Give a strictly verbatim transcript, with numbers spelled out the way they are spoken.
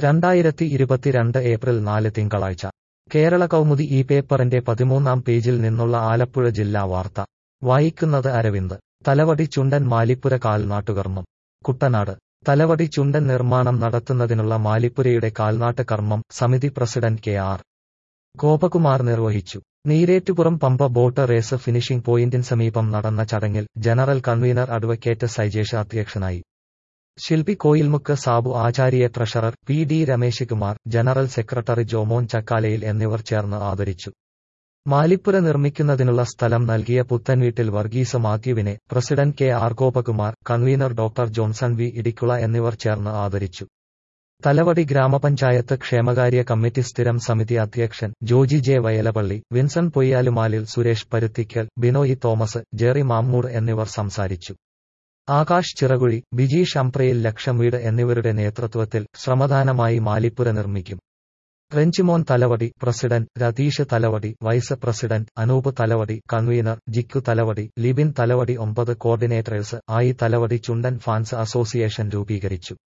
രണ്ടായിരത്തി ഇരുപത്തിരണ്ട് ഏപ്രിൽ നാല് തിങ്കളാഴ്ച കേരള കൗമുദി ഈ പേപ്പറിന്റെ പതിമൂന്നാം പേജിൽ നിന്നുള്ള ആലപ്പുഴ ജില്ലാ വാർത്ത വായിക്കുന്നത് അരവിന്ദ്. തലവടി ചുണ്ടൻ മാലിപ്പുര കാൽനാട്ടുകർമ്മം. കുട്ടനാട്. തലവടി ചുണ്ടൻ നിർമ്മാണം നടത്തുന്നതിനുള്ള മാലിപ്പുരയുടെ കാൽനാട്ട് കർമ്മം സമിതി പ്രസിഡന്റ് കെ ആർ ഗോപകുമാർ നിർവഹിച്ചു. Neerettupuram Pampa boat race finishing പോയിന്റിന് സമീപം നടന്ന ചടങ്ങിൽ ജനറൽ കൺവീനർ അഡ്വക്കേറ്റ് സൈജേഷ് അധ്യക്ഷനായി. ശില്പി Koilmukku Sabu Acharya, treasurer P D Ramesh Kumar, general secretary Jomon Chakkalayil എന്നിവർ ചേർന്ന് ആദരിച്ചു. മാലിപ്പുര നിർമ്മിക്കുന്നതിനുള്ള സ്ഥലം നൽകിയ പുത്തൻവീട്ടിൽ വർഗീസ് മാത്യുവിനെ president K R Gopakumar, convener doctor Johnson V Idikkula എന്നിവർ ചേർന്ന് ആദരിച്ചു. തലവടി ഗ്രാമപഞ്ചായത്ത് ക്ഷേമകാര്യ കമ്മിറ്റി സ്ഥിരം സമിതി അധ്യക്ഷൻ ജോജി ജെ വയലപള്ളി, വിൻസൻ പൊയ്യാലുമാലിൽ, സുരേഷ് പരുത്തിക്കൽ, ബിനോയ് തോമസ്, ജെറി മാമ്മൂർ എന്നിവർ സംസാരിച്ചു. ആകാശ് ചിറകുഴി, ബിജീഷ് അംപ്രയിൽ, ലക്ഷം വീട് എന്നിവരുടെ നേതൃത്വത്തിൽ ശ്രമദാനമായി മാലിപ്പുര നിർമ്മിക്കും. Renjimon Thalavady president, Ratheesh Thalavady vice president, Anoop Thalavady convener, Jikku Thalavady, Libin Thalavady ഒമ്പത് കോർഡിനേറ്റേഴ്സ് ആയി തലവടി ചുണ്ടൻ ഫാൻസ് അസോസിയേഷൻ രൂപീകരിച്ചു.